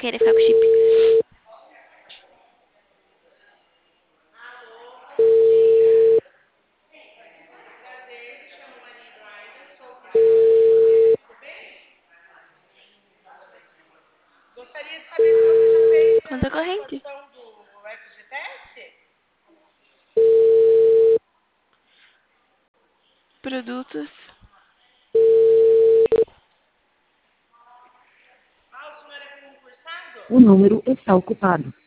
querer ficar com chip. Gostaria de saber se você já fez Conta a corrente. situação do FGTS? Produtos. Ah, o senhor é concursado? O número está ocupado.